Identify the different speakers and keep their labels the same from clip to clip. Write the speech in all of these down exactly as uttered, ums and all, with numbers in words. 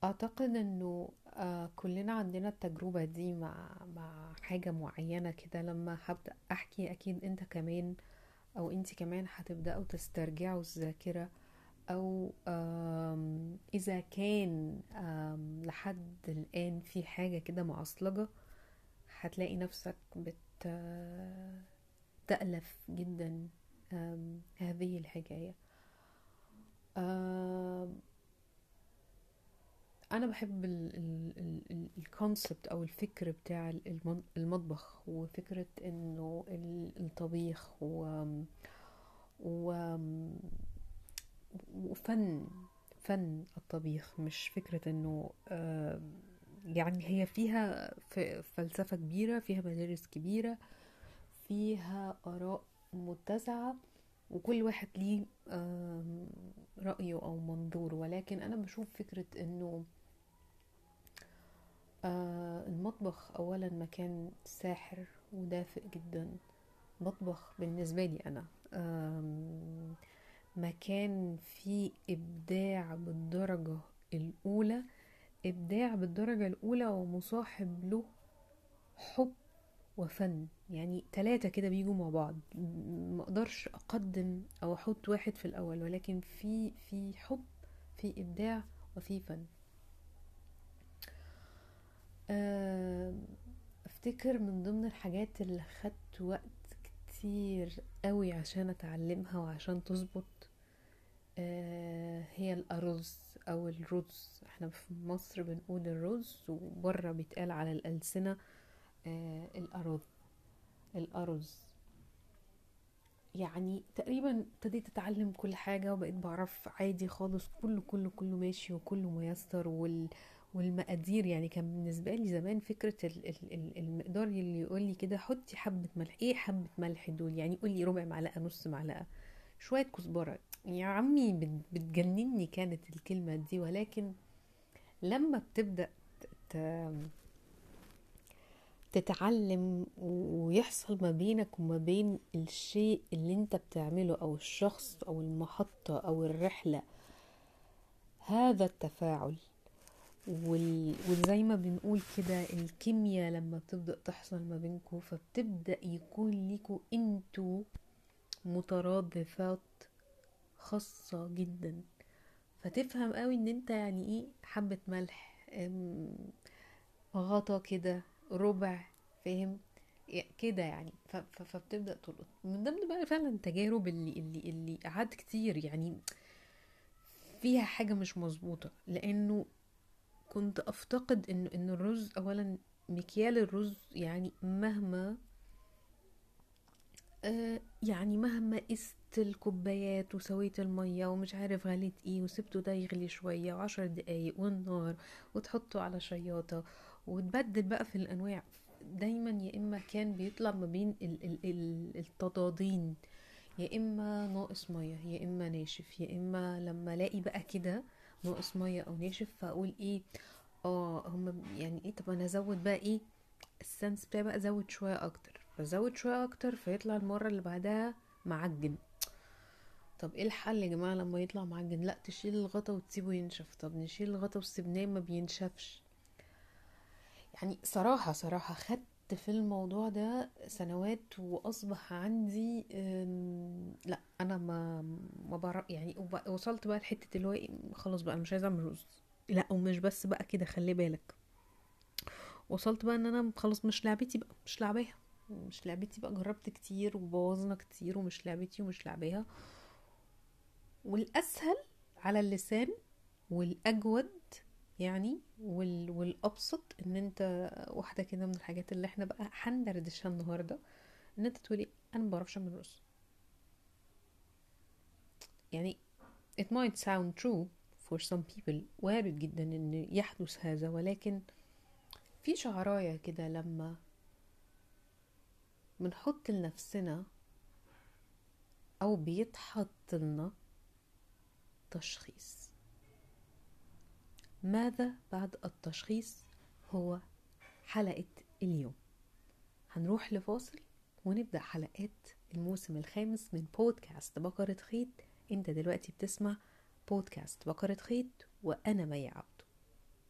Speaker 1: اعتقد انه آه كلنا عندنا التجربة دي مع مع حاجة معينة كده. لما هبدأ احكي اكيد انت كمان او انت كمان هتبدأوا تسترجعوا الذاكرة، او آم اذا كان آم لحد الان في حاجة كده معصلجة، هتلاقي نفسك بت تألف جدا آم هذه الحكاية. آم انا بحب الكونسبت او الفكر بتاع الم- المطبخ، وفكرة انه ال- الطبيخ و و وفن فن الطبيخ، مش فكرة انه آه، يعني هي فيها ف- فلسفة كبيرة، فيها مدارس كبيرة، فيها آراء متسعة، وكل واحد ليه آم، رأيه أو منظور. ولكن أنا بشوف فكرة إنه آه المطبخ أولا مكان ساحر ودافئ جدا. مطبخ بالنسبة لي أنا آم، مكان فيه إبداع بالدرجة الأولى، إبداع بالدرجة الأولى ومصاحب له حب وفن. يعني تلاتة كده بيجوا مع بعض. م- مقدرش أقدم أو أحط واحد في الأول، ولكن في في حب، في إبداع، وفي فن. آم، افتكر من ضمن الحاجات اللي خدت وقت كتير قوي عشان اتعلمها وعشان تظبط آه، هي الارز او الرز. احنا في مصر بنقول الرز، وبره بيتقال على الألسنة آه، الأرز. الأرز يعني تقريبا ابتديت اتعلم كل حاجة، وبقيت بعرف عادي خالص، كله كله كله ماشي وكله ميسر. وال والمقادير يعني كان بالنسبة لي زمان فكرة ال ال ال المقدار اللي يقول لي كده حطي حبة ملح، ايه حبة ملح دول؟ يعني يقول لي ربع معلقة، نص معلقة، شوية كزبرة. يا عمي بت- بتجنني كانت الكلمة دي. ولكن لما بتبدأ ت- تتعلم ويحصل ما بينك وما بين الشيء اللي انت بتعمله او الشخص او المحطة او الرحلة هذا التفاعل، وال... وزي ما بنقول كده الكيمياء لما بتبدأ تحصل ما بينكو، فبتبدأ يكون ليكو انتو مترادفات خاصة جدا. فتفهم قوي ان انت يعني ايه حبة ملح، ام، غطا كده، ربع، فاهم كده يعني. ف- ف- فبتبدأ تلقط من ضمن بقى فعلا التجارب اللي اللي اللي قعدت كتير يعني فيها حاجة مش مظبوطة. لأنه كنت أفتقد إنه إن الرز أولا، مكيال الرز يعني مهما آه يعني مهما قست الكوبايات وسويت المية ومش عارف غليت ايه وسبته ده يغلي شوية وعشر دقايق والنار، وتحطه على شياطة وتبدل بقى في الأنواع، دايما يا إما كان بيطلع ما بين ال ال ال التضادين، يا إما ناقص مية يا إما ناشف. يا إما لما ألاقي بقى كده ناقص مية أو ناشف فأقول ايه، اه هم يعني ايه، طب انا ازود بقى ايه السنس بتاعي بقى، ازود شويه اكتر، فازود شويه اكتر فيطلع المره اللي بعدها معجن. طب ايه الحل يا جماعه لما يطلع معجن؟ لا تشيل الغطا وتسيبه ينشف. طب نشيل الغطا وسيبناه ما بينشفش. يعني صراحه صراحه خدت في الموضوع ده سنوات، واصبح عندي أم، لا انا ما ما بعرف يعني. وب- وصلت بقى لحته اللي هو إيه، خلاص بقى انا مش عايزه اعمل رز. لا ومش بس بقى كده، خلي بالك، وصلت بقى ان انا خلاص مش لعبتي بقى، مش لعباها، مش لعبتي بقى. جربت كتير وبوظنا كتير ومش لعبتي ومش لعباها. والاسهل على اللسان والاجود يعني وال... والابسط ان انت، واحده كده من الحاجات اللي احنا بقى هندردشها النهارده، ان انت تقولي انا ما بعرفش اعمل رز. يعني it might sound true for some people، وارد جدا ان يحدث هذا، ولكن في شعرايه كده لما بنحط لنفسنا او بيتحط لنا تشخيص، ماذا بعد التشخيص هو حلقة اليوم. هنروح لفاصل ونبدأ حلقات الموسم الخامس من بودكاست بقرة خيط. انت دلوقتي بتسمع بودكاست بقرة خيط، وانا مي عبده.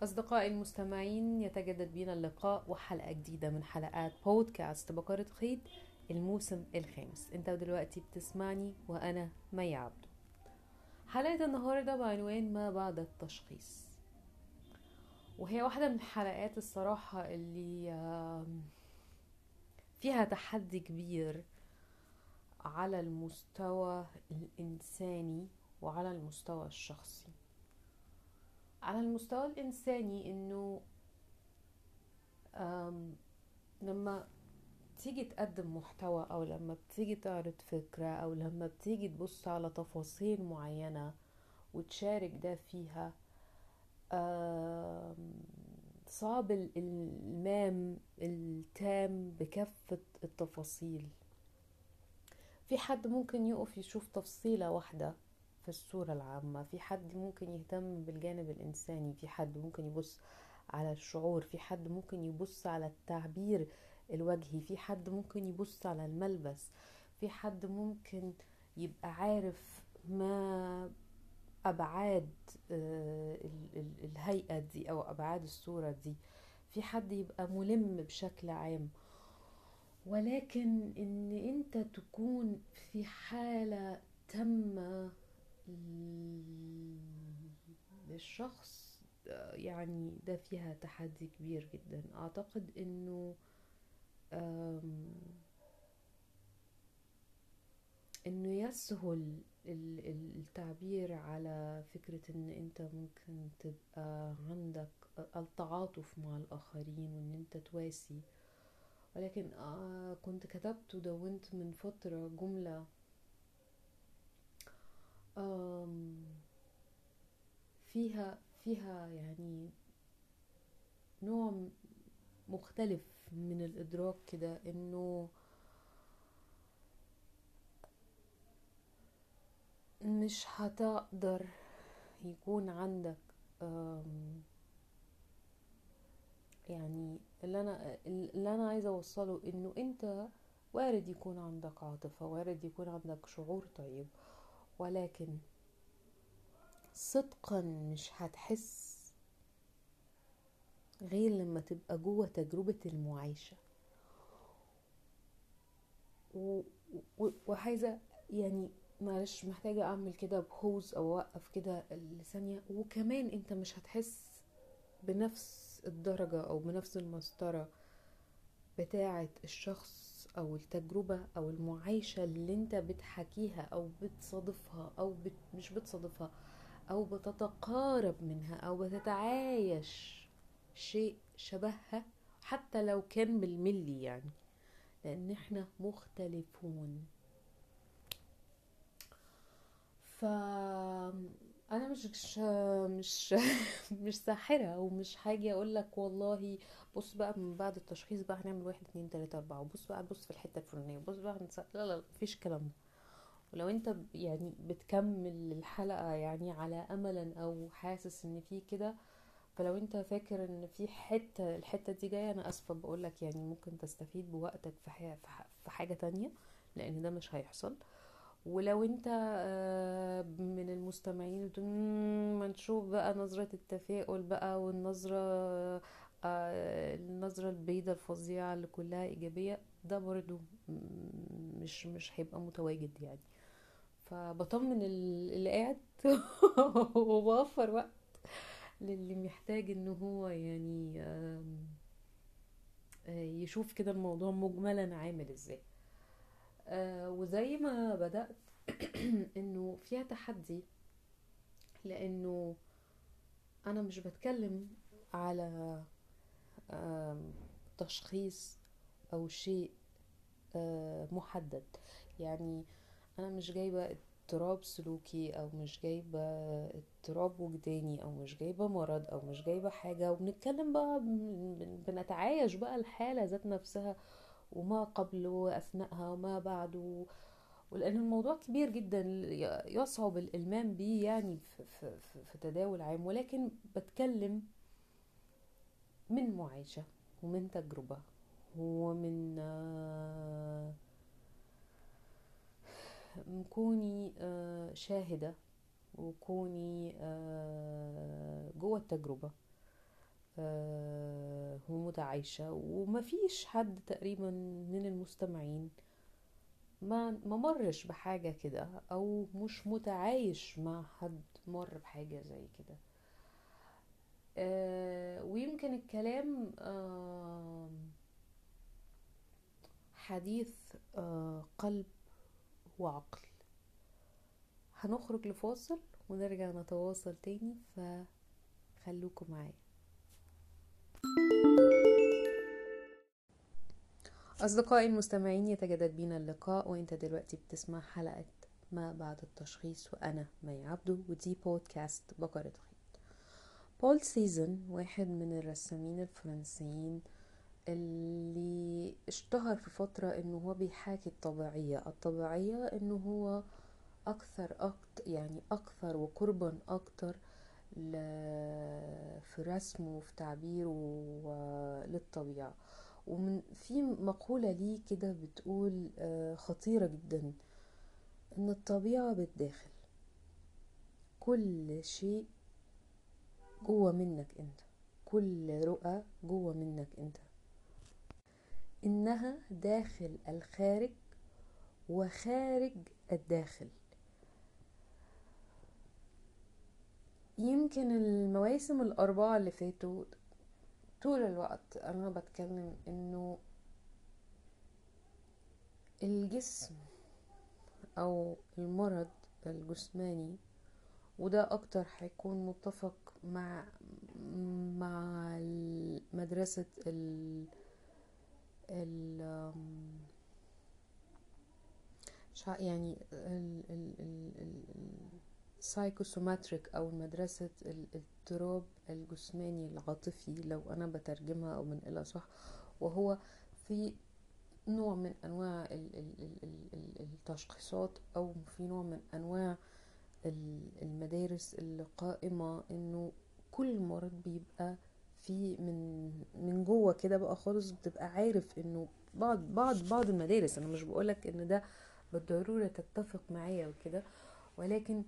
Speaker 1: أصدقائي المستمعين، يتجدد بنا اللقاء وحلقة جديدة من حلقات بودكاست بقرة خيط الموسم الخامس. انت دلوقتي بتسمعني وأنا مي عبده. حلقة النهاردة بعنوان ما بعد التشخيص، وهي واحدة من الحلقات الصراحة اللي فيها تحدي كبير على المستوى الإنساني وعلى المستوى الشخصي. على المستوى الإنساني إنه لما تيجي تقدم محتوى أو لما بتيجي تعرض فكرة أو لما بتيجي تبص على تفاصيل معينة وتشارك ده فيها، صعب الإلمام التام بكافة التفاصيل. في حد ممكن يقف يشوف تفصيلة واحدة في الصورة العامة، في حد ممكن يهتم بالجانب الإنساني، في حد ممكن يبص على الشعور، في حد ممكن يبص على التعبير الوجهي، في حد ممكن يبص على الملبس، في حد ممكن يبقى عارف ما أبعاد الهيئة دي أو أبعاد الصورة دي، في حد يبقى ملم بشكل عام. ولكن ان انت تكون في حالة تامة للشخص، يعني ده فيها تحدي كبير جدا. اعتقد انه انه يسهل التعبير على فكرة ان انت ممكن تبقى عندك التعاطف مع الاخرين وان انت تواسي. ولكن آه كنت كتبت ودونت من فترة جملة فيها فيها يعني نوع مختلف من الإدراك كده، إنه مش هتقدر يكون عندك يعني اللي أنا اللي أنا عايزة أوصله إنه أنت وارد يكون عندك عاطفة، وارد يكون عندك شعور طيب، ولكن صدقا مش هتحس غير لما تبقى جوه تجربة المعايشة. وعايزة يعني معلش محتاجة اعمل كده بهوز او اوقف كده لثانية. وكمان انت مش هتحس بنفس الدرجة او بنفس المسطرة بتاعة الشخص او التجربة او المعايشة اللي انت بتحكيها او بتصادفها او بت مش بتصادفها او بتتقارب منها او بتتعايش شيء شبهها، حتى لو كان بالملي، يعني لان احنا مختلفون. ف انا مش مش مش ساحرة ومش حاجة اقول لك والله بص بقى من بعد التشخيص بقى هنعمل واحد اتنين تلاتة اربعة وبص بقى بص في الحتة الفلانية وبص بقى هنس... لا لا مفيش كلام ده. ولو انت يعني بتكمل الحلقة يعني على املا او حاسس ان في كده، فلو انت فاكر ان في حتة الحتة دي جاية، انا اسفة بقولك يعني ممكن تستفيد بوقتك في حاجة, في حاجة تانية، لان ده مش هيحصل. ولو انت من المستمعين ما نشوف بقى نظرة التفاؤل بقى والنظرة النظرة البيضة الفظيعة اللي كلها ايجابية، ده برضو مش مش هيبقى متواجد يعني. فبطمن اللي قاعد وبوفر وقت للي محتاج انه هو يعني يشوف كده الموضوع مجملا عامل ازاي. وزي ما بدأت انه فيها تحدي، لانه انا مش بتكلم على تشخيص او شيء محدد. يعني انا مش جايبة اضطراب سلوكي او مش جايبة اضطراب وجداني او مش جايبة مرض او مش جايبة حاجة وبنتكلم بقى بنتعايش بقى الحالة ذات نفسها وما قبل واثناءها وما بعد. ولأن الموضوع كبير جدا يصعب الإلمام بيه يعني في, في, في, في تداول عام، ولكن بتكلم من معايشة ومن تجربة ومن آه كوني آه شاهدة وكوني آه جوه التجربة. آه، ومتعايشة، ومفيش حد تقريبا من المستمعين ما ما مرش بحاجة كده، او مش متعايش مع حد مر بحاجة زي كده. آه، ويمكن الكلام آه، حديث آه، قلب وعقل. هنخرج لفاصل ونرجع نتواصل تاني، فخلوكم معايا. أصدقائي المستمعين، يتجدد بينا اللقاء، وانت دلوقتي بتسمع حلقة ما بعد التشخيص، وأنا مي عبدو، ودي بودكاست بقرة خيط. بول سيزن واحد من الرسامين الفرنسيين اللي اشتهر في فترة انه هو بيحاكي الطبيعية الطبيعية انه هو اكثر أكتر يعني اكثر وقربا اكتر ل... في رسمه وفي تعبيره للطبيعة. ومن في مقولة ليه كده بتقول آه، خطيرة جدا، ان الطبيعة بالداخل، كل شيء جوه منك انت، كل رؤى جوه منك انت، انها داخل الخارج وخارج الداخل. يمكن المواسم الأربعة اللي فاتوا طول الوقت أنا بتكلم إنه الجسم أو المرض الجسماني، وده أكتر هيكون متفق مع مع مدرسة ال ال يعني ال ال ال ال سايكوسوماتريك، او مدرسة الاضطراب الجسماني العاطفي لو انا بترجمها او بنقلها صح. وهو في نوع من انواع التشخيصات، او في نوع من انواع المدارس اللي قائمة انه كل مرض بيبقى في من من جوه كده بقى خالص، بتبقى عارف انه بعض بعض بعض المدارس، انا مش بقولك ان ده بالضرورة تتفق معايا وكده، ولكن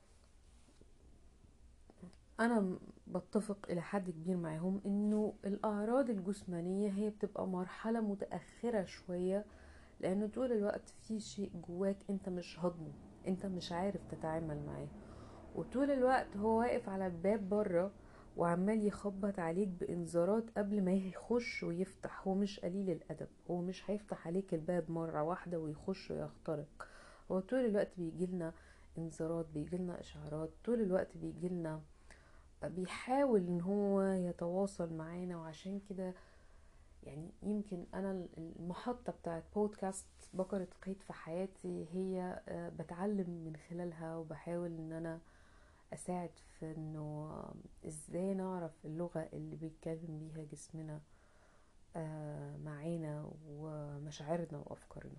Speaker 1: انا بتفق الى حد كبير معاهم انه الاعراض الجسمانية هي بتبقى مرحلة متأخرة شوية، لانه طول الوقت في شيء جواك انت مش هضمه، انت مش عارف تتعامل معاه، وطول الوقت هو واقف على الباب بره وعمال يخبط عليك بانذارات قبل ما يخش ويفتح. هو مش قليل الادب، هو مش هيفتح عليك الباب مرة واحدة ويخش ويخترق. هو طول الوقت بيجيلنا انذارات، بيجيلنا اشعارات، طول الوقت بيجيلنا، بيحاول ان هو يتواصل معانا. وعشان كده يعني يمكن انا المحطة بتاعت بودكاست بقرة قيد في حياتي هي بتعلم من خلالها، وبحاول ان انا اساعد في انه ازاي نعرف اللغة اللي بيتكلم بيها جسمنا معانا ومشاعرنا وافكارنا.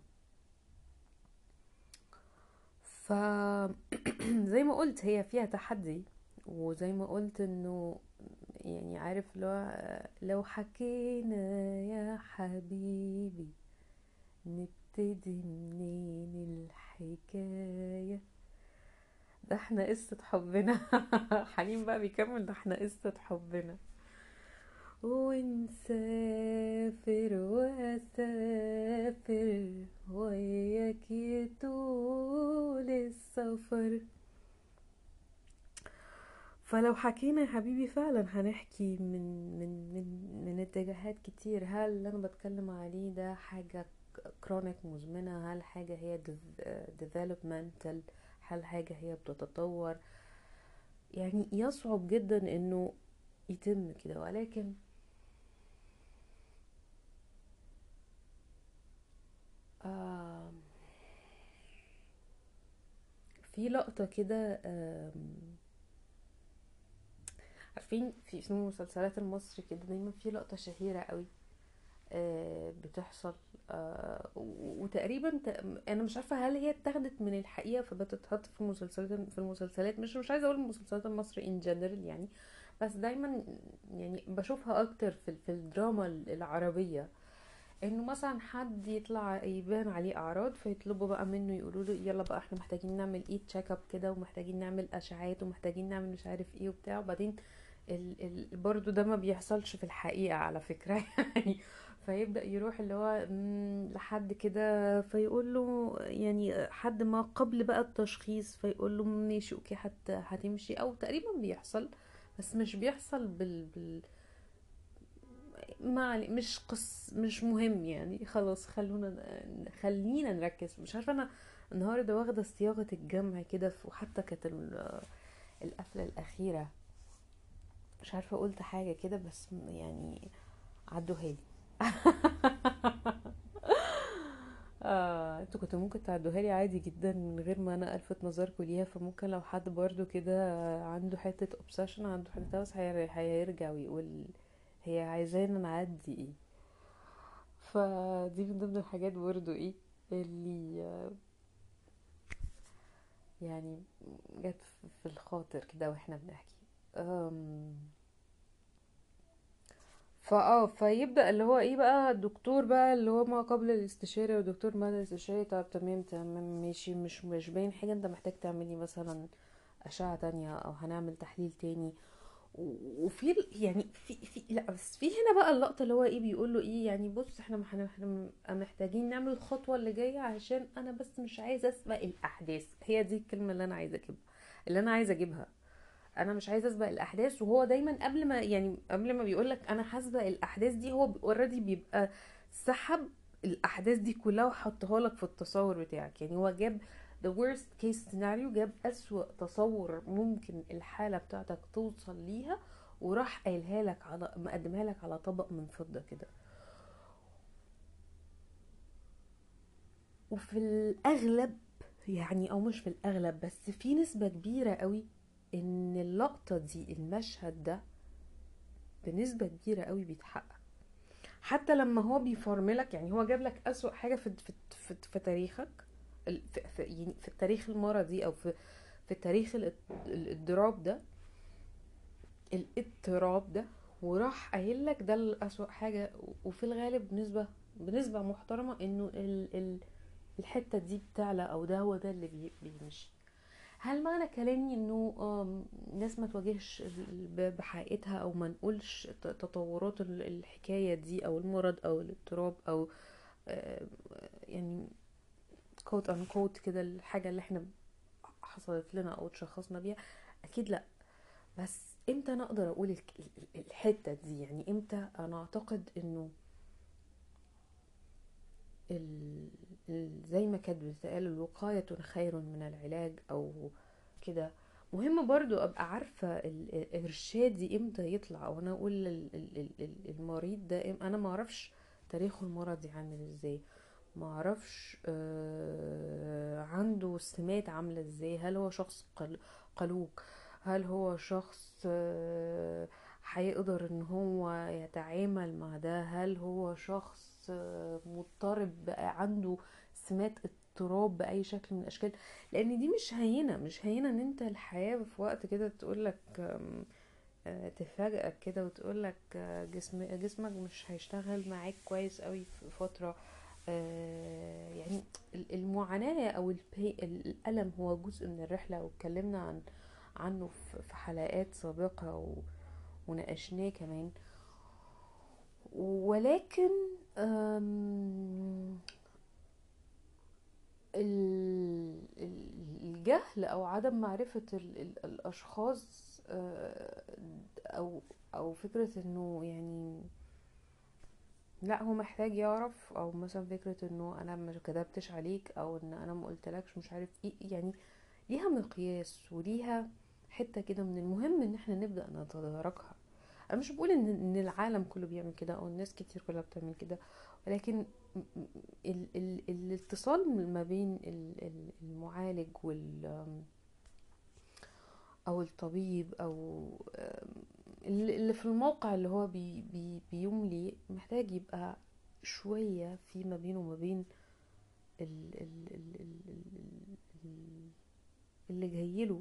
Speaker 1: ف زي ما قلت هي فيها تحدي، وزي ما قلت انه يعني عارف لو لو حكينا يا حبيبي نبتدي منين الحكاية، ده احنا قصة حبنا. حليم بقى بيكمل، ده احنا قصة حبنا، ونسافر واسافر وياك طول السفر. فلو حكينا يا حبيبي فعلا هنحكي من من من من اتجاهات كتير. هل اللي انا بتكلم عليه ده حاجة كرونيك مزمنة؟ هل حاجة هي developmental؟ هل حاجة هي بتتطور؟ يعني يصعب جدا انه يتم كده. ولكن آه في لقطة كده، عارفين في في المسلسلات المصري كده دايما في لقطة شهيرة قوي آه بتحصل، آه وتقريبا انا مش عارفة هل هي اتاخدت من الحقيقة فبتتحط في المسلسلات في المسلسلات مش مش عايزة اقول المسلسلات المصري ان جنرال يعني، بس دايما يعني بشوفها اكتر في في الدراما العربية. انه مثلا حد يطلع يبان عليه اعراض فيطلبوا بقى منه، يقولوا له يلا بقى احنا محتاجين نعمل ايه تشيك اب كده، ومحتاجين نعمل اشعاعات، ومحتاجين نعمل مش عارف ايه وبتاع، وبعدين ال ال برضو ده ما بيحصلش في الحقيقة على فكرة يعني. فيبدأ يروح اللي هو مم، لحد كده فيقول له، يعني حد ما قبل بقى التشخيص، فيقول له ماشي اوكي هت هتمشي، او تقريبا بيحصل، بس مش بيحصل بال, بال ما علي- مش قص مش مهم يعني. خلاص خلونا خلينا نركز. مش عارفة انا النهارده واخدة صياغة الجمع كده، ف- وحتى كانت ال- القفلة الأخيرة مش عارفة قلت حاجة كده، بس يعني عدوها لي. آه، انتوا كنتوا ممكن تعدوها لي عادي جدا من غير ما انا الفت نظركم ليها. فممكن لو حد برضو كده عنده حتة obsession، عنده حتة بس هير- هيرجع ويقول هي عايزانا نعدي ايه. فدي من ضمن الحاجات برضو ايه اللي آه، يعني جت في الخاطر كده واحنا بنحكي. أم، فاه فيبدأ اللي هو ايه بقى الدكتور بقى اللي هو ما قبل الاستشارة، ودكتور بعد الاستشارة. طب تمام تمام ماشي، مش مش باين حاجة، انت محتاج تعملي مثلا أشعة تانية او هنعمل تحليل تاني. و- وفي ال- يعني في في لا بس في هنا بقى اللقطة اللي هو ايه بيقول له ايه يعني بص احنا مح- احنا محتاجين نعمل الخطوة اللي جاية عشان انا بس مش عايزة اسبق الاحداث. هي دي الكلمة اللي انا عايزة اجيبها، اللي انا عايزة اجيبها. انا مش عايزه اسبق الاحداث. وهو دايما قبل ما يعني قبل ما بيقولك انا هسبق الاحداث دي، هو اوريدي بيبقى سحب الاحداث دي كلها وحطها لك في التصور بتاعك. يعني هو جاب the worst case scenario، جاب اسوأ تصور ممكن الحاله بتاعتك توصل ليها، وراح قايلها لك على مقدمها لك على طبق من فضه كده. وفي الاغلب يعني، او مش في الاغلب بس في نسبه كبيره قوي ان اللقطه دي، المشهد ده بنسبة كبيرة قوي بيتحقق. حتى لما هو بيفرملك، يعني هو جاب لك أسوأ حاجة في في في, في تاريخك، ال- في, في, يعني في التاريخ المرضي، او في في تاريخ الاض- الاضطراب ده، الاضطراب ده، وراح قايل لك ده الأسوأ حاجة. وفي الغالب بنسبة بنسبة محترمة انه ال ال الحتة دي بتعلى، او ده هو ده اللي بي- بيمشي. هل معنى كلامي انه آم، الناس ما تواجهش ال- ب- بحقيقتها، او ما نقولش ت- تطورات ال- الحكاية دي، او المرض او الاضطراب، او آه، يعني كوت ان كوت كده الحاجة اللي احنا حصلت لنا او تشخصنا بيها؟ اكيد لا. بس امتى انا اقدر اقول الك- ال- الحتة دي؟ يعني امتى انا اعتقد انه ال... ال... زي ما كانت بتقال الوقاية خير من العلاج او كده. مهم برضو ابقى عارفة ال- ال- ارشادي امتى يطلع، او انا اقول لل- ال- ال- ال- المريض ده إم- انا ما اعرفش تاريخه المرضي عامل ازاي، ما اعرفش آه عنده سمات عاملة ازاي. هل هو شخص قل- قلوق؟ هل هو شخص آه هيقدر ان هو يتعامل مع ده؟ هل هو شخص آه مضطرب بقى عنده سمات اضطراب بأي شكل من الأشكال؟ لأن دي مش هينة مش هينة ان انت الحياة في وقت كده تقولك آم، آه، تفاجئك كده وتقولك آه، جسم جسمك مش هيشتغل معاك كويس قوي في فترة. آه، يعني ال- المعاناة او البي- الألم هو جزء من الرحلة، واتكلمنا عن عنه في في حلقات سابقة و- وناقشناه كمان. ولكن آم، ال- ال- الجهل او عدم معرفة ال- ال- الاشخاص، آه، او او فكرة انه يعني لا هو محتاج يعرف، او مثلا فكرة انه انا ما كدبتش عليك، او ان انا ما قلتلكش مش عارف ايه يعني. ليها مقياس وليها حتة كده من المهم ان احنا نبدأ نتداركها. انا مش بقول ان ان العالم كله بيعمل كده او الناس كتير كلها بتعمل كده، ولكن م- م- ال ال الاتصال ما بين ال- ال- المعالج وال او الطبيب، او آم، اللي اللي في الموقع اللي هو بي بي بيملي، محتاج يبقى شوية في ما بينه وما بين ال ال ال ال ال ال- اللي جايله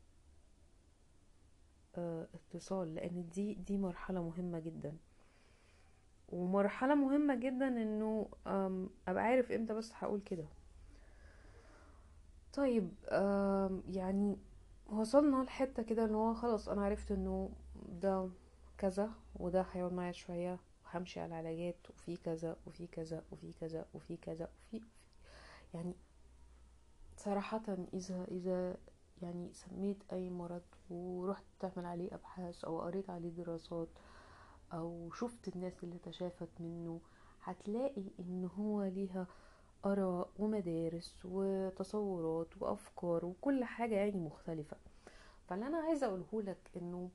Speaker 1: آه، اتصال. لان دي دي مرحلة مهمة جدا. ومرحلة مهمة جدا انه آم، ابقى عارف امتى بس هقول كده. طيب آم، يعني وصلنا لحتة كده ان هو خلاص انا عرفت انه ده كذا، وده هيقعد معايا شوية، وهمشي على علاجات، وفي كذا وفي كذا وفي كذا وفي كذا وفي يعني صراحة إذا إذا يعني سميت أي مرض ورحت تعمل عليه أبحاث أو قريت عليه دراسات أو شفت الناس اللي تشافت منه، هتلاقي إن هو ليها آراء ومدارس وتصورات وأفكار وكل حاجة يعني مختلفة. فاللي أنا عايزة أقولهولك إنه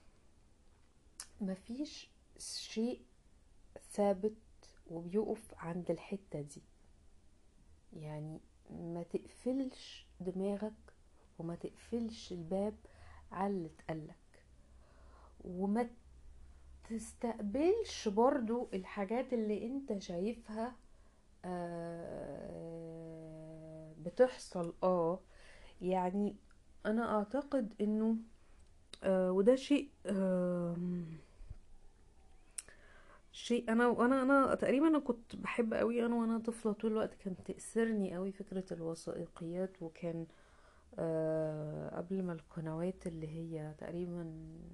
Speaker 1: مفيش شيء ثابت وبيقف عند الحتة دي. يعني ما تقفلش دماغك وما تقفلش الباب على اللي اتقالك، وما تستقبلش برضو الحاجات اللي انت شايفها آه، بتحصل. اه يعني انا اعتقد انه آه، وده شيء آه، شيء انا وانا انا تقريبا انا كنت بحب قوي انا وانا طفله طول الوقت. كانت تأثرني قوي فكره الوثائقيات، وكان آه، قبل ما القنوات اللي هي تقريبا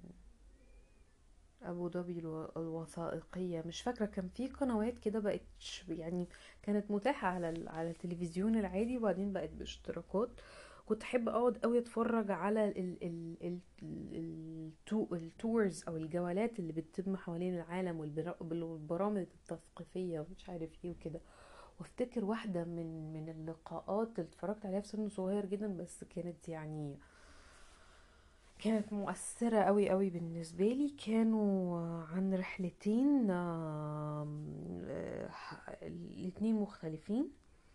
Speaker 1: ابو ظبي الو- الوثائقيه، مش فاكره، كان في قنوات كده بقت ش- يعني كانت متاحه على ال- على التلفزيون العادي، وبعدين بقت باشتراكات. كنت احب اقعد قوي اتفرج على ال ال ال ال التو- التورز او الجولات اللي بتتم حوالين العالم، والبرا- والبرامج التثقيفيه ومش عارف ايه وكده. وافتكر واحده من من اللقاءات اللي اتفرجت عليها في سن صغير جدا، بس كانت يعني كانت مؤثرة قوي قوي بالنسبة لي. كانوا عن رحلتين آم، آه، الاتنين مختلفين.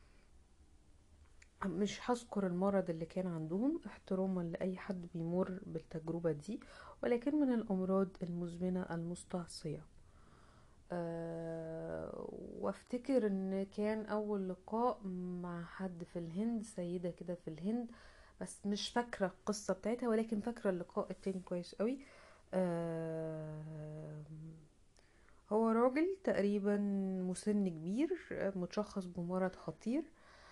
Speaker 1: مش هذكر المرض اللي كان عندهم احتراما لأي حد بيمر بالتجربة دي، ولكن من الأمراض المزمنة المستعصية. أه وافتكر ان كان اول لقاء مع حد في الهند، سيدة كده في الهند، بس مش فاكرة القصة بتاعتها، ولكن فاكرة اللقاء التاني كويس قوي. أه هو راجل تقريبا مسن كبير، آه، متشخص بمرض خطير.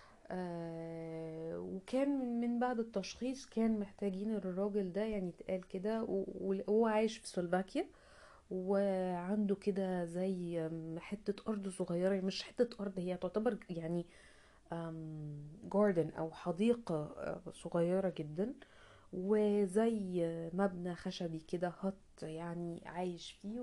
Speaker 1: أه وكان من من بعد التشخيص كان محتاجين الراجل ده يعني يتقال كده، و- وهو عايش في سلوفاكيا، وعنده كده زي حتة أرض صغيرة، مش حتة أرض، هي تعتبر يعني جاردن أو حديقة آه، صغيرة جدا، وزي مبنى خشبي كده هط يعني عايش فيه،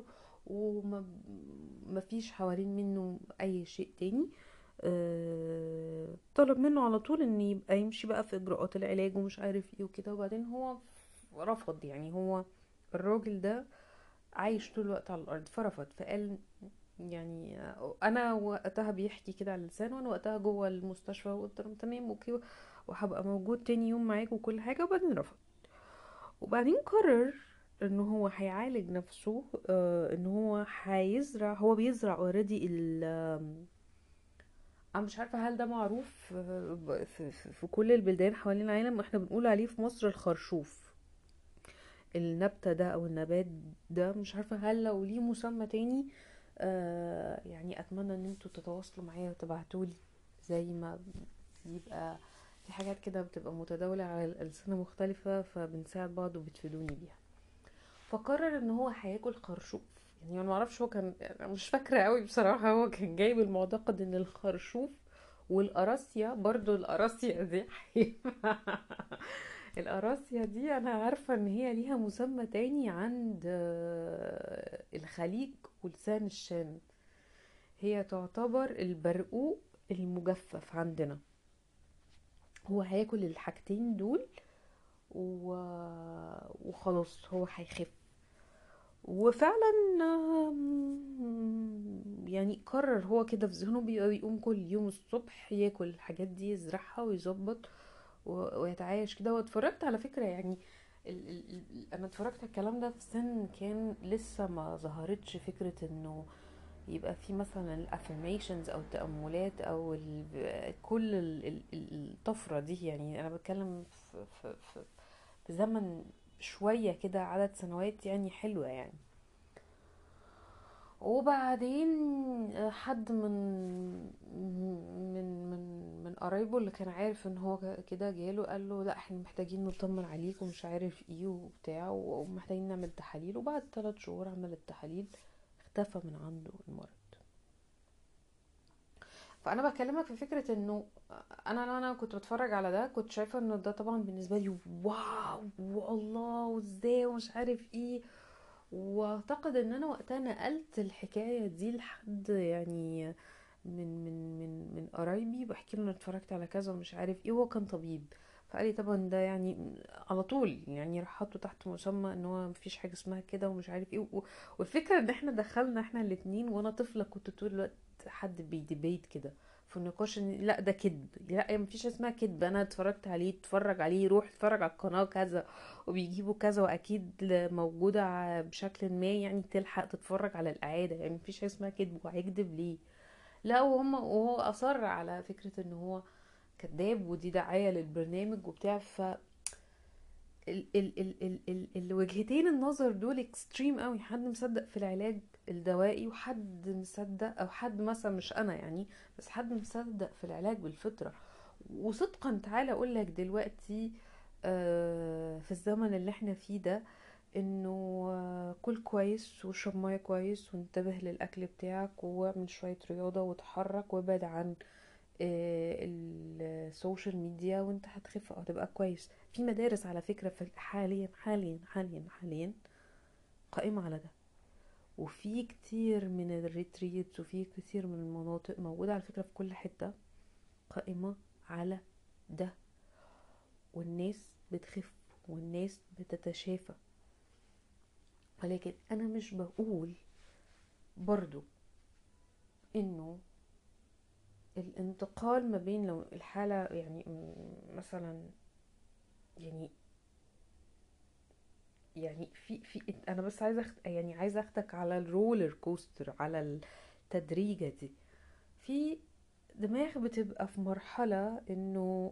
Speaker 1: ومفيش حوالين منه أي شيء تاني. آه، طلب منه على طول ان يبقى يمشي بقى في اجراءات العلاج ومش عارف ايه وكده، وبعدين هو رفض. يعني هو الراجل ده عايش طول الوقت على الارض، فرفض. فقال يعني انا وقتها بيحكي كده على لسانه، وانا وقتها جوه المستشفى، وقلت له تمام اوكي، وهبقى موجود تاني يوم معاك وكل حاجه. وبعدين رفض، وبعدين قرر ان هو هيعالج نفسه. آه ان هو هيزرع، هو بيزرع اوريدي ال آم، انا مش عارفه هل ده معروف آه، في, في, في كل البلدان حوالين العالم. احنا بنقول عليه في مصر الخرشوف، النبتة ده او النبات ده. مش عارفة هل لو ليه مسمى تاني. آه يعني اتمنى ان انتوا تتواصلوا معايا وتبعتولي، زي ما بيبقى في حاجات كده بتبقى متداولة على الألسنة مختلفة، فبنساعد بعض وبتفيدوني بيها. فقرر ان هو هياكل خرشوف. يعني انا معرفش، هو كان أنا مش فاكرة قوي بصراحة، هو كان جايب المعتقد ان الخرشوف والقراصية، برضو القراصية دي القراصية دي انا عارفة ان هي ليها مسمى تاني عند آه، الخليج ولسان الشام. هي تعتبر البرقوق المجفف عندنا. هو هياكل الحاجتين دول و... وخلاص هو هيخف. وفعلا آم، يعني قرر هو كده في ذهنه، بيبقى بيقوم كل يوم الصبح ياكل الحاجات دي، يزرعها ويظبط و- ويتعايش كده. واتفرجت على فكرة يعني ال ال ال انا اتفرجت على الكلام ده في سن كان لسه ما ظهرتش فكرة انه يبقى في مثلا الافirmations او التأملات او ال كل ال ال ال- الطفرة دي. يعني انا بتكلم في, في, في, في زمن شوية كده، عدد سنوات يعني حلوة يعني. وبعدين آه، حد من من من من قرايبه اللي كان عارف ان هو كده جاله، قال له لا احنا محتاجين نطمن عليك ومش عارف ايه وبتاع، ومحتاجين نعمل تحاليل. وبعد ثلاث شهور عمل التحاليل، اختفى من عنده المرض. فانا بكلمك في فكرة انه انا انا أنا كنت بتفرج على ده، كنت شايفة انه ده طبعا بالنسبة لي واو والله وازاي ومش عارف ايه. واعتقد ان انا وقتها نقلت الحكاية دي لحد يعني من من من من قرايبي، بحكي له انا اتفرجت على كذا ومش عارف ايه. هو كان طبيب، فقال لي طبعا ده يعني على طول يعني راح حطه تحت مسمى ان هو مفيش حاجه اسمها كده ومش عارف ايه. و- والفكره ان احنا دخلنا احنا الاتنين، وانا طفله كنت طول الوقت حد بيديبيت كده في النقاش ان لا ده كذب، لا مفيش اسمها كذب، انا اتفرجت عليه، اتفرج عليه، روح اتفرج على القناه كذا وبيجيبوا كذا، واكيد موجوده ع- بشكل ما يعني تلحق تتفرج على الاعاده، يعني مفيش حاجه اسمها كذب، وهيكذب ليه؟ لا وهم وهو اصر على فكرة ان هو كذاب ودي دعاية للبرنامج وبتاع. ف ال ال ال ال ال الوجهتين النظر دول اكستريم قوي، حد مصدق في العلاج الدوائي وحد مصدق، او حد مثلا مش انا يعني، بس حد مصدق في العلاج بالفطرة. وصدقا تعالى اقول لك دلوقتي آه، في الزمن اللي احنا فيه ده، انه آه، كل كويس واشرب ميه كويس وانتبه للاكل بتاعك واعمل شوية رياضة وتحرك وابعد عن آه، السوشيال ميديا، وانت هتخف او هتبقى كويس. في مدارس على فكرة في حاليا حاليا حاليا حاليا قائمة على ده، وفي كتير من الريتريتس وفي كتير من المناطق موجودة على فكرة في كل حتة قائمة على ده، والناس بتخف والناس بتتشافى. ولكن انا مش بقول برضو انه الانتقال ما بين لو الحالة يعني م- مثلا يعني يعني في في انا بس عايزه أخد يعني عايزه اخدك على الرولر كوستر، على التدريجه دي. في دماغ بتبقى في مرحله انه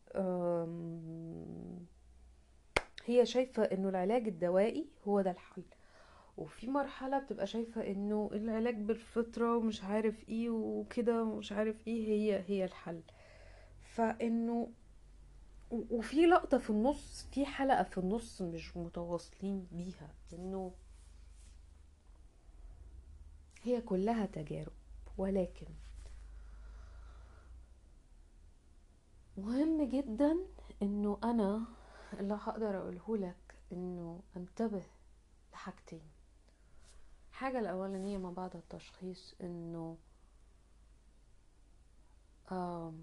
Speaker 1: أم، هي شايفه انه العلاج الدوائي هو ده الحل، وفي مرحله بتبقى شايفه انه العلاج بالفطره ومش عارف ايه وكده ومش عارف ايه هي هي الحل. فانه و- وفي لقطه في النص، في حلقه في النص مش متواصلين بيها، انه هي كلها تجارب. ولكن مهم جدا انه انا اللي هقدر اقوله لك انه انتبه لحاجتين. حاجة الاولانية ما بعد التشخيص، انه آم،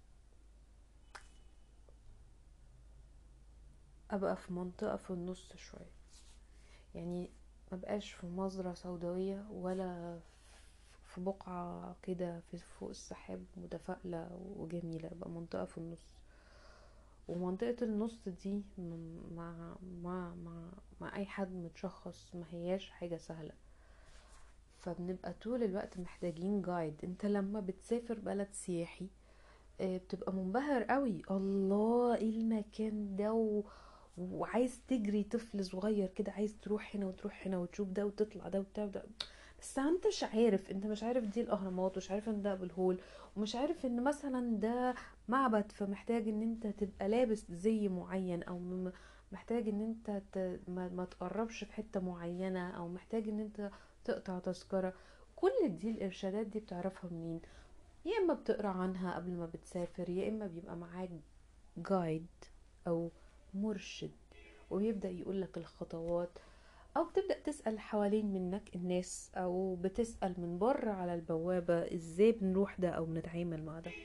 Speaker 1: ابقى في منطقة في النص شوية، يعني مبقاش في مزرعة سوداوية ولا في بقعة كده في فوق السحاب متفائلة وجميلة، ابقى منطقة في النص. ومنطقة النص دي م- مع مع مع مع اي حد متشخص ما هياش حاجة سهلة. فبنبقى طول الوقت محتاجين جايد. انت لما بتسافر بلد سياحي آه، بتبقى منبهر قوي، الله ايه المكان ده و... وعايز تجري طفل صغير كده، عايز تروح هنا وتروح هنا وتشوف ده وتطلع ده وبتاع ده. بس انت مش عارف، انت مش عارف دي الاهرامات، ومش عارف ان ده ابو الهول، ومش عارف ان مثلا ده معبد، فمحتاج ان انت تبقى لابس زي معين، او م- محتاج ان انت ت... ما... ما تقربش في حتة معينة، او محتاج ان انت تقطع تذكرة. كل دي الارشادات دي بتعرفها منين؟ يا اما بتقرا عنها قبل ما بتسافر، يا اما بيبقى معاك جايد او مرشد ويبدأ يقولك الخطوات، او بتبدأ تسأل حوالين منك الناس، او بتسأل من بره على البوابة ازاي بنروح ده او بنتعامل مع ده.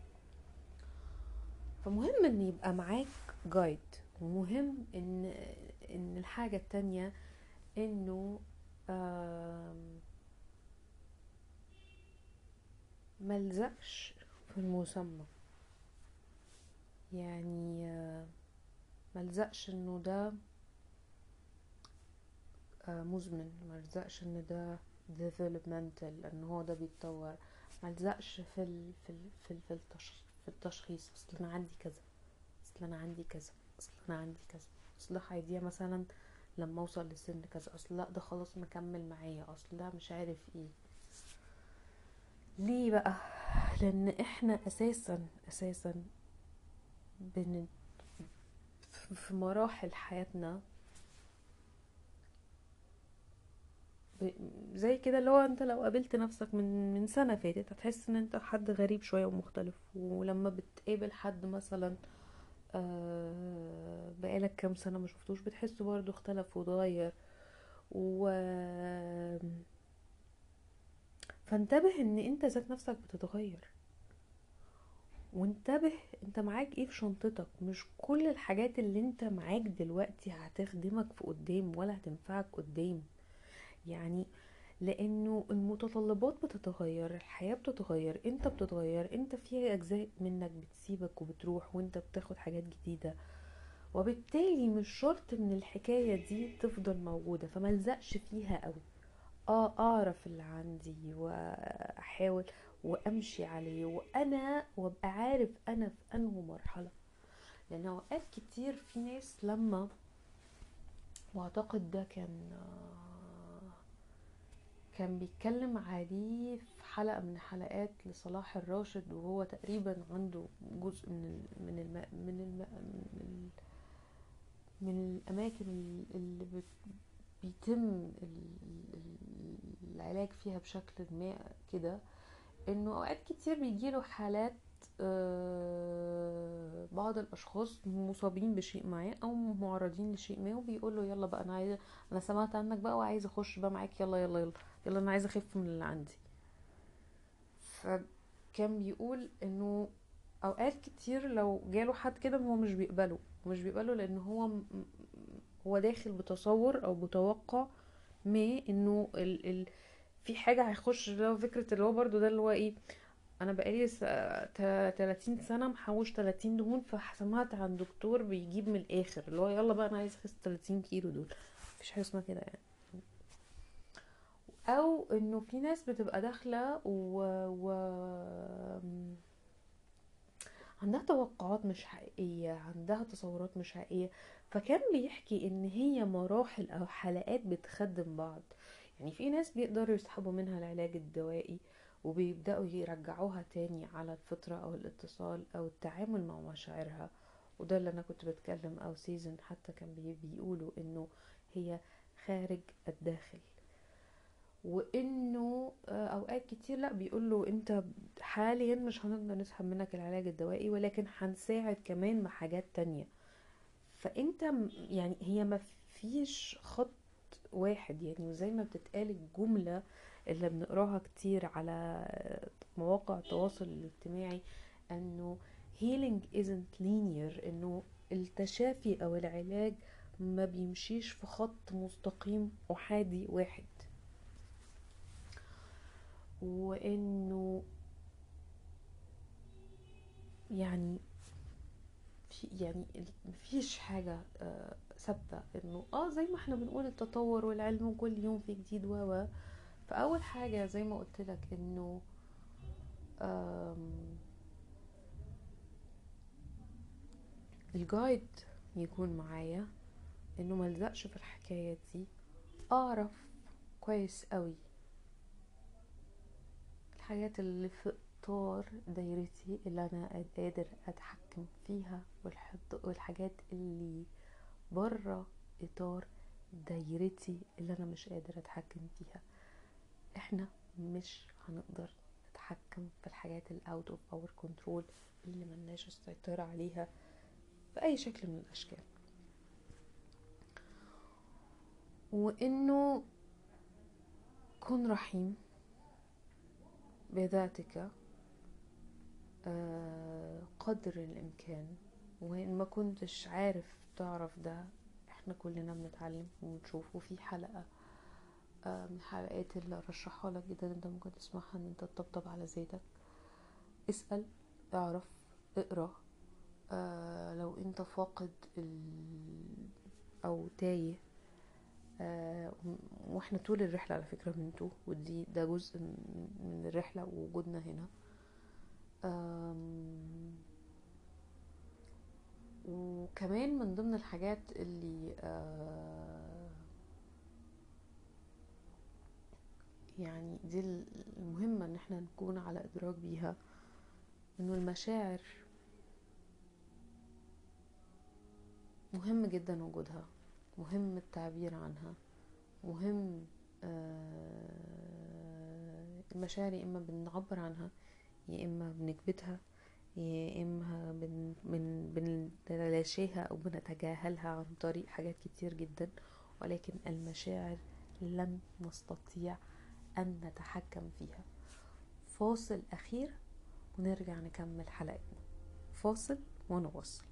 Speaker 1: فمهم ان يبقى معاك جايد، ومهم ان ان الحاجة التانية انه آم، ملزقش في المسمى. يعني آه، ملزقش انه ده آه، مزمن، ملزقش ان ده developmental ان هو ده بيتطور، ملزقش في ال في ال في, ال في, التشخيص في التشخيص اصل انا عندي كذا، اصل انا عندي كذا، اصل انا عندي كذا. اصل هيديها مثلا لما اوصل لسن كذا، اصل لا ده خلاص مكمل معايا، اصل لا مش عارف ايه. ليه بقى؟ لان احنا اساسا اساسا بن في مراحل حياتنا ب... زي كده، اللي هو انت لو قابلت نفسك من من سنة فاتت هتحس ان انت حد غريب شوية ومختلف، ولما بتقابل حد مثلا آه بقالك كام سنة ما شفتوش بتحسه برضو اختلف واتغير. و فانتبه ان انت ذات نفسك بتتغير، وانتبه انت معاك ايه في شنطتك. مش كل الحاجات اللي انت معاك دلوقتي هتخدمك في قدام ولا هتنفعك قدام. يعني لانه المتطلبات بتتغير، الحياة بتتغير، انت بتتغير، انت في اجزاء منك بتسيبك وبتروح وانت بتاخد حاجات جديدة، وبالتالي مش شرط ان الحكاية دي تفضل موجودة، فملزقش فيها قوي. اه اعرف اللي عندي واحاول وامشي عليه، وانا وابقى عارف انا في انه مرحلة. لان اوقات كتير في ناس لما، واعتقد ده كان كان بيتكلم عليه في حلقة من حلقات لصلاح الراشد، وهو تقريبا عنده جزء من ال من الم من الم من, ال من الأماكن اللي بت- بيتم العلاج فيها بشكل ما كده. انه اوقات كتير بيجيله حالات، آه، بعض الاشخاص مصابين بشيء ما او معرضين لشيء ما، وبيقول له يلا بقى انا عايزه، انا سمعت عنك بقى وعايزه اخش بقى معاك، يلا يلا يلا يلا انا عايزه اخف من اللي عندي. فكان بيقول انه اوقات كتير لو جاله حد كده هو مش بيقبله، مش بيقبله لان هو م- هو داخل بتصور او بتوقع ما انه ال ال في حاجه هيخش، اللي هو فكره اللي هو برضو ده اللي هو ايه، انا بقالي س- تا- تلاتين سنه محوش تلاتين دهون، فسمعت عن دكتور بيجيب من الاخر اللي هو يلا بقى انا عايز اخس تلاتين كيلو دول. مفيش حاجه اسمها كده يعني. او انه في ناس بتبقى داخله و... و... عندها توقعات مش حقيقيه، عندها تصورات مش حقيقيه. فكان بيحكي ان هي مراحل او حلقات بتخدم بعض. يعني في ناس بيقدروا يسحبوا منها العلاج الدوائي وبيبدأوا يرجعوها تاني على الفطرة او الاتصال او التعامل مع مشاعرها، وده اللي انا كنت بتكلم، او سيزن حتى كان بي- بيقولوا انه هي خارج الداخل. وانه آه، اوقات كتير لا، بيقوله انت حاليا مش هنقدر نسحب منك العلاج الدوائي، ولكن هنساعد كمان مع حاجات تانية. فانت م- يعني هي ما فيش خط واحد يعني، وزي ما بتتقال الجملة اللي بنقراها كتير على مواقع التواصل الاجتماعي، انه healing isn't linear، انه التشافي او العلاج ما بيمشيش في خط مستقيم احادي واحد. وانه يعني في يعني مفيش حاجة آه، ثابتة، انه اه زي ما احنا بنقول التطور والعلم وكل يوم في جديد و و فاول حاجة زي ما قلت لك انه آم، الجايد يكون معايا، انه ملزقش في الحكاية دي، اعرف كويس قوي الحاجات اللي في اطار دايرتي اللي انا قادر اتحكم فيها، والحد- والحاجات اللي بره اطار دايرتي اللي انا مش قادر اتحكم فيها. احنا مش هنقدر نتحكم في الحاجات ال out of our control اللي ملناش السيطرة عليها بأي شكل من الأشكال. وإنه كن رحيم بذاتك آه، قدر الإمكان. وإن ما كنتش عارف تعرف ده، احنا كلنا بنتعلم ونشوف. وفي حلقة آه، من الحلقات اللي ارشحها لك جدا انت ممكن تسمعها، ان انت تطبطب على ذاتك، اسأل، اعرف، اقرأ. آه لو انت فاقد ال... او تايه، آه واحنا طول الرحلة على فكرة بنتوه، ودي ده جزء من الرحلة ووجودنا هنا. آم، وكمان من ضمن الحاجات اللي آه يعني دي المهمة ان احنا نكون على ادراك بيها، انه المشاعر مهم جدا وجودها، مهم التعبير عنها، مهم. آه، المشاعر يا اما بنعبر عنها، يا اما بنكبتها، يا اما بن بن بنتلاشاها او بنتجاهلها عن طريق حاجات كتير جدا، ولكن المشاعر لن نستطيع ان نتحكم فيها. فاصل اخير ونرجع نكمل حلقتنا. فاصل ونواصل.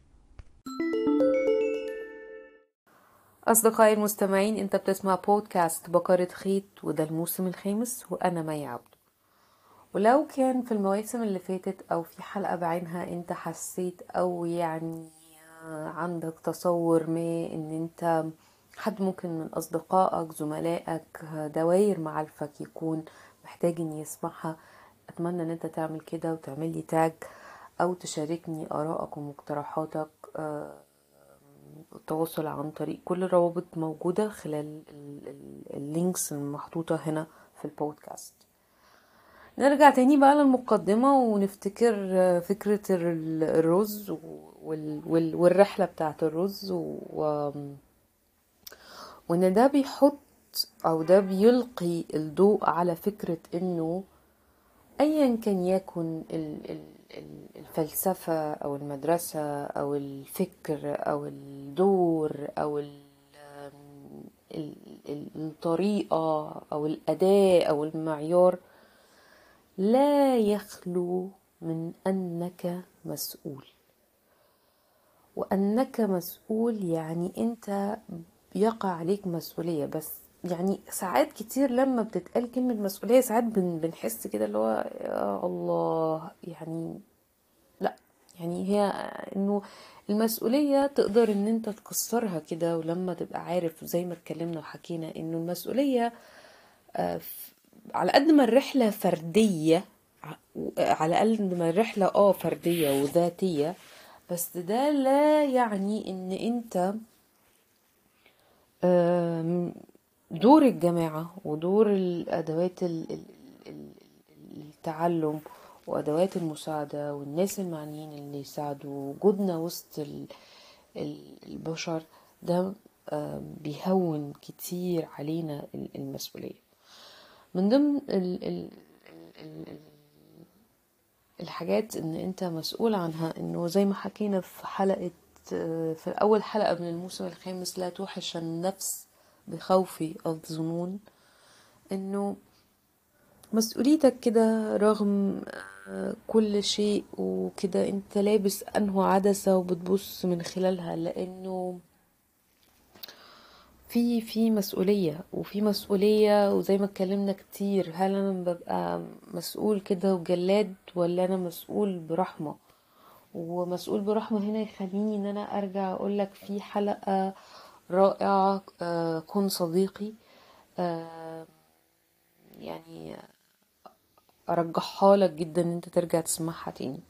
Speaker 1: أصدقائي المستمعين، أنت بتسمع بودكاست بقرة خيط، وده الموسم الخامس، وأنا مي عبد. ولو كان في المواسم اللي فاتت أو في حلقة بعينها أنت حسيت أو يعني عندك تصور ما أن أنت حد ممكن من أصدقائك زملائك دواير معارفك يكون محتاج أن يسمعها، أتمنى أن أنت تعمل كده وتعمل لي تاج أو تشاركني آرائك ومقترحاتك. التواصل عن طريق كل الروابط موجودة خلال اللينكس المحطوطة هنا في البودكاست. نرجع تاني بقى للمقدمة ونفتكر فكرة الرز والرحلة بتاعة الرز، وان ده بيحط او ده بيلقي الضوء على فكرة انه ايا كان يكن الفلسفة او المدرسة او الفكر او الدور او الطريقة او الاداة او المعيار، لا يخلو من انك مسؤول. وانك مسؤول يعني انت بيقع عليك مسؤولية. بس يعني ساعات كتير لما بتتقال كلمة مسؤولية ساعات بنحس كده اللي هو يا الله، يعني لا، يعني هي انه المسؤولية تقدر ان انت تكسرها كده. ولما تبقى عارف زي ما اتكلمنا وحكينا انه المسؤولية على قد ما الرحلة فردية، على قد ما الرحلة اه فردية وذاتية، بس ده لا يعني ان انت دور الجماعة ودور الأدوات التعلم وأدوات المساعدة والناس المعنيين اللي يساعدوا وجودنا وسط البشر ده بيهون كتير علينا المسؤولية. من ضمن الحاجات ان انت مسؤول عنها انه زي ما حكينا في حلقة في أول حلقة من الموسم الخامس، لا توحش النفس بخوف الظنون، انه مسؤوليتك كده رغم كل شيء وكده انت لابس انه عدسة وبتبص من خلالها، لانه في في مسؤولية وفي مسؤولية. وزي ما اتكلمنا كتير، هل انا ببقى مسؤول كده وجلاد ولا انا مسؤول برحمة؟ ومسؤول برحمة هنا يخليني ان انا ارجع اقولك في حلقة رائعة كن صديقي، يعني ارجحها لك جدا ان انت ترجع تسمعها تاني.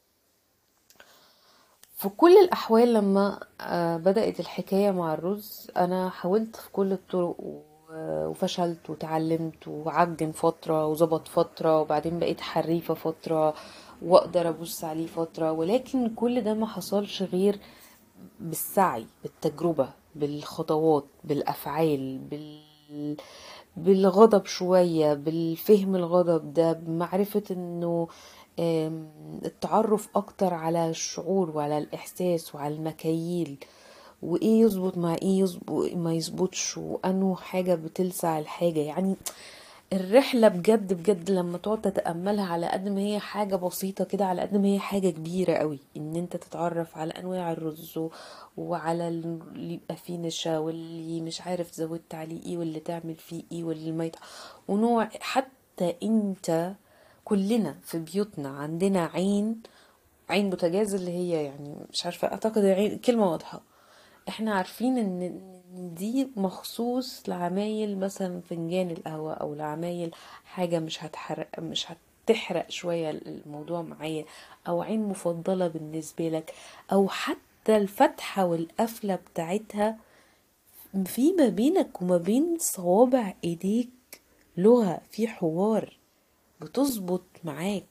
Speaker 1: في كل الاحوال لما بدأت الحكاية مع الرز انا حاولت في كل الطرق وفشلت وتعلمت وعجن فترة وزبط فترة وبعدين بقيت حريفة فترة واقدر ابص عليه فترة، ولكن كل ده ما حصلش غير بالسعي، بالتجربة، بالخطوات، بالافعال، بال بالغضب شوية، بالفهم الغضب ده، بمعرفة انه التعرف اكتر على الشعور وعلى الاحساس وعلى المكاييل، وايه يظبط مع ايه يظبط ما يظبطش، وانه حاجة بتلسع الحاجة. يعني الرحلة بجد بجد لما تقعد تتأملها، على قد ما هي حاجة بسيطة كده، على قد ما هي حاجة كبيرة قوي، ان انت تتعرف على انواع الرز وعلى اللي يبقى فيه نشا واللي مش عارف زودت عليه ايه واللي تعمل فيه ايه واللي ما يتع... ونوع حتى انت كلنا في بيوتنا عندنا عين عين بوتاجاز، اللي هي يعني مش عارفة، اعتقد عين كلمة واضحة. احنا عارفين ان دي مخصوص لعمايل مثلا فنجان القهوة او لعمايل حاجة مش هتحرق مش هتحرق شوية الموضوع معايا، او عين مفضلة بالنسبة لك، او حتى الفتحة والقفلة بتاعتها في ما بينك وما بين صوابع ايديك لغة، في حوار بتظبط معاك.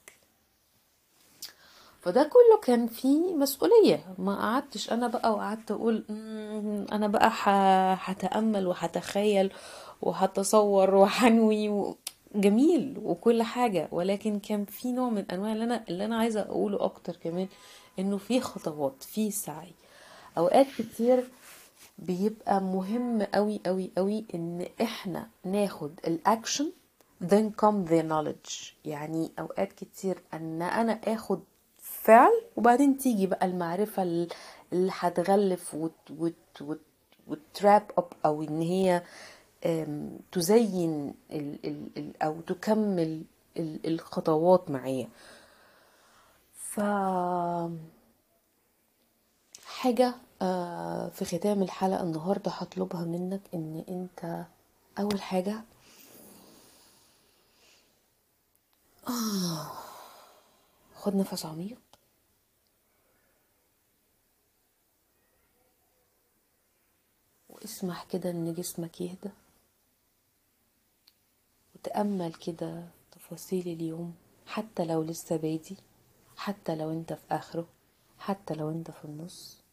Speaker 1: فده كله كان فيه مسؤولية. ما قعدتش انا بقى وقعدت اقول "مم، انا بقى ح- هتأمل وهتخيل وهتصور وحنوي و... جميل وكل حاجة، ولكن كان في نوع من انواع اللي انا اللي انا عايزة اقوله اكتر كمان، انه في خطوات، في سعي. اوقات كتير بيبقى مهم قوي قوي قوي ان احنا ناخد الاكشن then come the knowledge. يعني اوقات كتير ان انا اخد فعل وبعدين تيجي بقى المعرفة ال- اللي هتغلف وت وت وت وتراب اب، او ان هي أم، تزين ال ال ال او تكمل ال- الخطوات معايا. ف حاجة آه، في ختام الحلقة النهاردة هطلبها منك ان انت اول حاجة خد نفس عميق، واسمح كده ان جسمك يهدى، وتأمل كده تفاصيل اليوم، حتى لو لسه بادي، حتى لو انت في اخره، حتى لو انت في النص.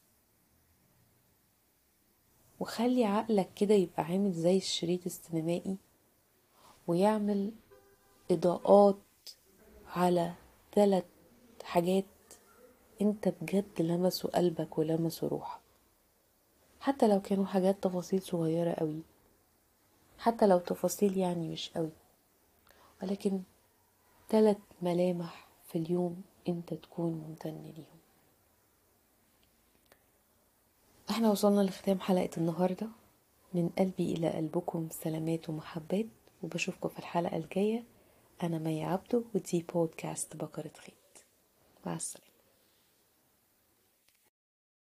Speaker 1: وخلي عقلك كده يبقى عامل زي الشريط السينمائي، ويعمل اضاءات على ثلاث حاجات انت بجد لمسوا قلبك ولمسوا روحك، حتى لو كانوا حاجات تفاصيل صغيرة قوي، حتى لو تفاصيل يعني مش قوي، ولكن ثلاث ملامح في اليوم انت تكون ممتن ليهم. احنا وصلنا لختام حلقة النهاردة. من قلبي الى قلبكم سلامات ومحبات، وبشوفكم في الحلقة الجاية. انا مي عبدو، ودي بودكاست بكرة خيط. مع السلامة.